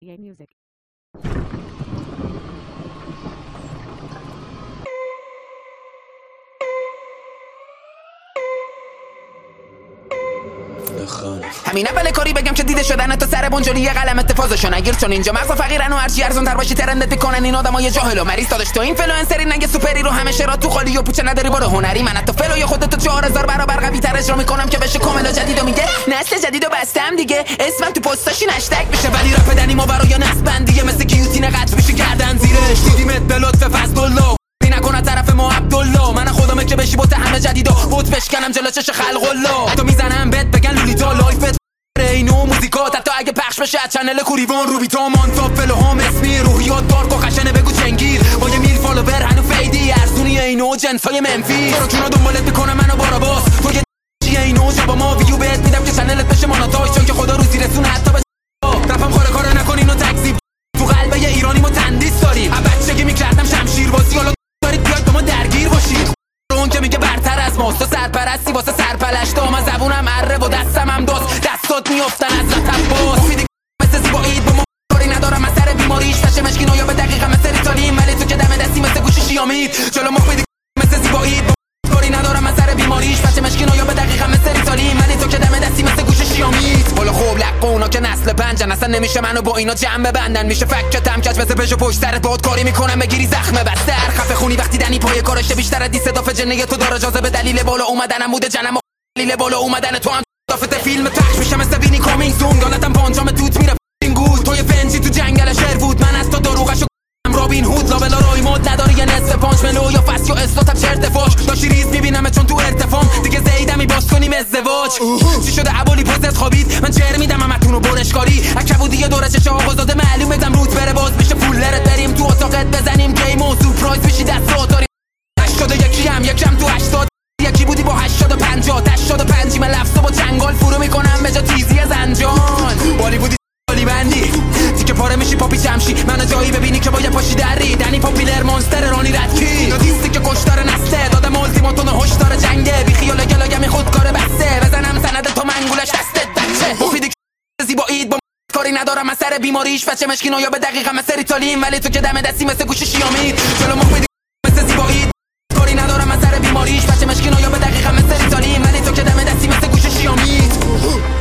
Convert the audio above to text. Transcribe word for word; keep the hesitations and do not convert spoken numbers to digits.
Yay music. همین اول کاری بگم که دیده شدن تو سر بنجلی قلم اتفاقشون نگیر، چون اینجا مغز فقیرن و هرچی ارزون تر باشی ترندت میکنن این آدمای جاهل و مریض. داداش تو اینفلوئنسری نگه سوپری رو همیشه را تو خالی و پوچه نداری برو هنری. من حتی فلوی خودت تو چهار هزار برابر قوی تر اجرا میکنم که بشه کاملا جدیدو میگه نسل جدیدو بستم دیگه. اسمم تو پستاشین هشتگ بشه ولی رپ دنی ما برای نسبن دیگه مثل گیوتین قطع بشه گردن زیرش. دیدیمت به لطف فضل‌الله نکنه طرف ما عبدالله. من خودمه که بشی بوت همه جدیدا بوت بشکنم جلو چش خلق الله. تو میزنم بت بگن لولیتا لایفت اینو موزیکات حتی اگه پخش بشه از چنل کوریوان روبیتا مانتاپ فلو هم اسمی روحیات دارک و خشنه بگو چنگیر با یه میل فالوور هنو فیدی ارزونی اینو جنسای منفی برو چونا دنبالت میکنه منو باراباس تو یه چیه اینو شبا ما ویو بهت میدم که چنلت بشه ماناتاش چون که خدا روزی رسون حتی به رفم خاره کاره نکن اینو تکذیب تو قلب یه ایرانی ما تندیس داریم از بچگی میکردم شمشیر بازی حالا دارید بیاید با ما درگیر باشید. اون که میگه برتر از ماست تو سرپرستی واسه سرپلشتا من زبونم اره و دستم هم داست دستات میافتن از لطف باز مفیدی مثل زیبایید با ما کاری ندارم از سر بیماریش فشه مشکین یا به دقیقه مثل ریتالین ولی تو که دم دستی مثل گوشی شیامید جلو مفیدی مثل زیبایید با کاری ندارم از سر بیماریش فشه مشکین یا به دقیقه مثل ریتالین ولی تو که دم دستی مثل گوشی شیامید. بالا خوب لق اونا که نسل پنجن اصلا نمیشه منو با اینا جمع ببندن میشه فکتم کج مثل پژو پشت سرت باد کاری میکنم بگیری زخم بستر خفه خونی وقتی دنی پای کارش بیشتر از دیست دافه جنگه تو داره اجازه به دلیل بالا اومدنم بوده جنم دلیل بالا اومدن تو هم دافت فیلم پخش میشه مثل وینی کامینگ سون گالتم پانجام توت میره فینگود تو یه فنجی تو جنگل شهر بود من از تو دروغشو رابین هود لابلا رای مود نداره یه نصف پانچ ملو یا فس یا استاتم چرت فاش داشتی ریز میبینم چون تو ارتفام دیگه زیدمی باز کنیم ازدواج چی شده عبالی پوزت خوابید من چهر میدم همتون رو برشکاری اکبودی یه دوره چشا آقازاده معلوم بدم روت بره باز میشه پولرت بریم تو اتاقت بزنیم گیم و سورپرایز بشی دست داریم هشتاد یکی هم یکم تو هشتاد یکی بودی با هشتاد و پنجاه هشتاد و پنجی من لفظا با چنگال فرو میکنم به جا تیزی زنجان بالی بودی بالی بندی تیکه پاره میشی پاپی جمشی منو جایی ببینی که با یه پاشی دری دنی پاپیلر مونستر رانی ردکی یا دیستی که کشتار نسته دادم التیماتون هشدار جنگه بی خیال گلاگمی خودکار بسته بزنم سند تو منگولش دستت بچه مفیدی زیبایید با کاری ندارم از سر بیماریش بچه مشکین یا به دقیقه مثل ریتالین ولی تو که دم دستی مثل گوشی شیامید جلو مفیدی مثل زیبایید کاری ندارم از سر بیماریش بچه مشکین یا به دقیقه مثل ریتالین ولی تو که دم دستی مثل گوشی شیامید